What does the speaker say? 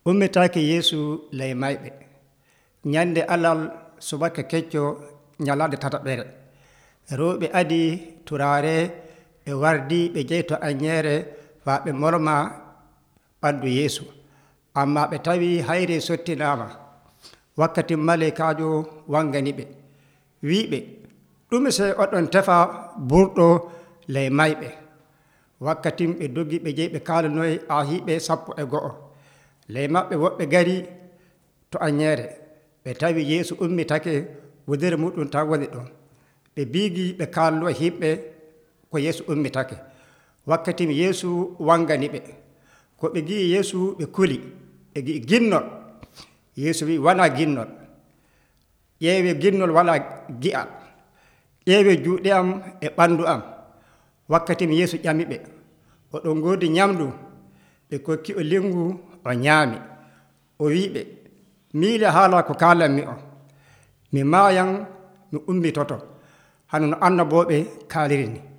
Ummitaake Yeesu ley mayɓe. Ñande alal subaka kecco ñalade tataɓere. Rewɓe adi turaare ɓe wardi ɓe jeyi to añeere faa ɓe morma ɓandu Yeesu. Amma ɓe tawi hayre sottinaama. Wakkati malekaajo wangani ɓe wiiɓe ɗume se oɗon tefa burɗo ley mayɓe. Wakkati ɓe doggi ɓe jeyi ɓe kaalanoyi ahiiɓe 11. Ley maɓɓe woɓɓe gari to añeere ɓe tawi Yeesu ummitake wudere muɗum tan woni ɗon. ɓe biigi ɓe kaalno himɓe ko Yeesu ummitake. Wakkati Yeesu wangani ɓe ko ɓe gii Yeesu ɓe kuli ɓe gii ginnol. Yeesu wi wona ginnol. ƴeewe ginnol wala gi'al. ƴeewe juuɗe am e ɓandu am. Wakkati Yeesu ƴami ɓe oɗon ngoodi ñamdu. ɓe kokki o lingu o ñaami. O wiiɓe miile haala ko kaalanmi on. Mi maayan mi ummitoto hano no annaboɓe kaaliri ni.